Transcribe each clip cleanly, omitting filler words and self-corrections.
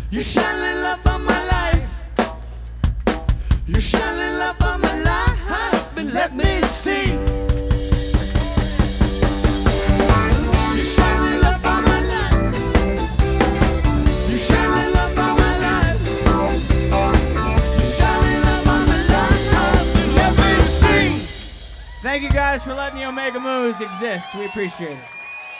You shining love of my life. You shining love of my life. And let me see. You shining love of my life. You shining love of my life. You shining love of my life. And let me see. Thank you guys for letting the Omega Moves exist. We appreciate it.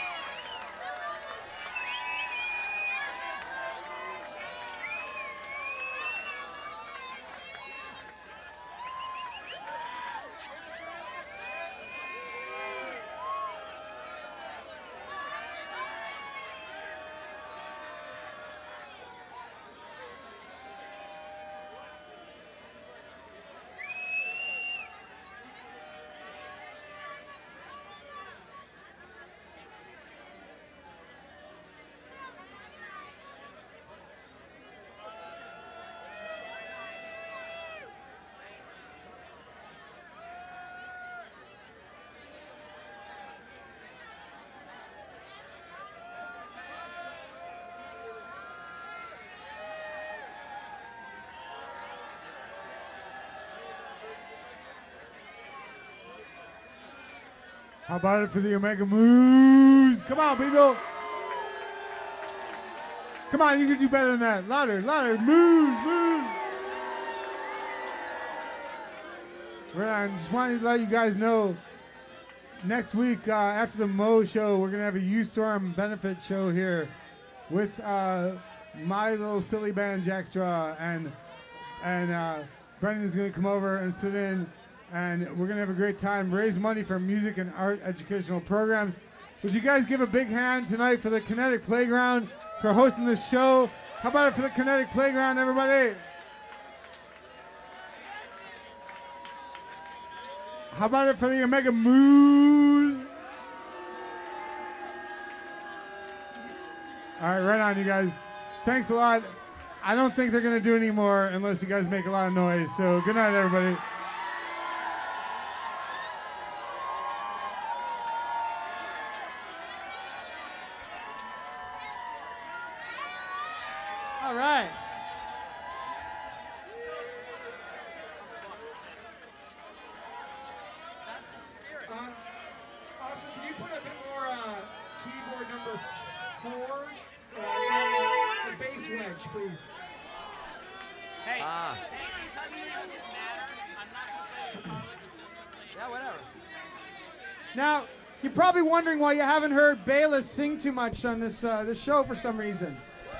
How about it for the Omega Moves? Come on, people. Come on, you can do better than that. Louder, louder. Moves, moves. I just wanted to let you guys know, next week after the Mo show, we're going to have a U-Storm benefit show here with my little silly band, Jack Straw, and Brendan's going to come over and sit in. And we're going to have a great time, raise money for music and art educational programs. Would you guys give a big hand tonight for the Kinetic Playground for hosting this show? How about it for the Kinetic Playground, everybody? How about it for the Omega Moves? All right, right on, you guys. Thanks a lot. I don't think they're going to do any more unless you guys make a lot of noise. So good night, everybody. All right. Austin, can you put a bit more keyboard number 4? The bass wedge, please. Hey. Yeah, whatever. Now, you're probably wondering why you haven't heard Bayless sing too much on this show for some reason.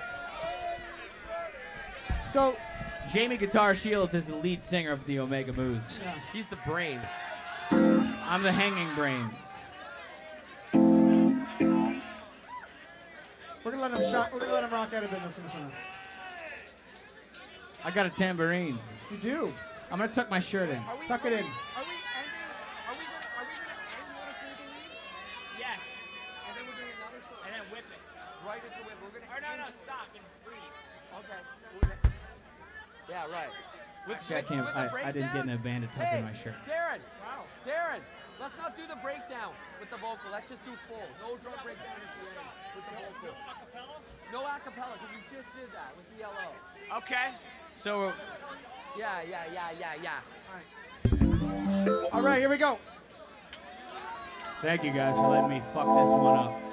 So, Jamie Guitar Shields is the lead singer of the Omega Moves. yeah. He's the brains. I'm the hanging brains. We're gonna let him shot. We're gonna let him rock out a bit. Listen to this one. I got a tambourine. You do. I'm gonna tuck my shirt in. Tuck it in. Are we ending one of these? Yes. And then we're doing another song. And then whip it. Right into it. We're gonna. Or no, stop and breathe. Okay. Yeah, right. Actually, I can't. I didn't get in a band to tuck in my shirt. Darren. Wow. Darren. Let's not do the breakdown with the vocal. Let's just do full. No drum breakdown at the end with the vocal. No acapella, because we just did that with the ELO. Okay. So. Yeah. All right, here we go. Thank you guys for letting me fuck this one up.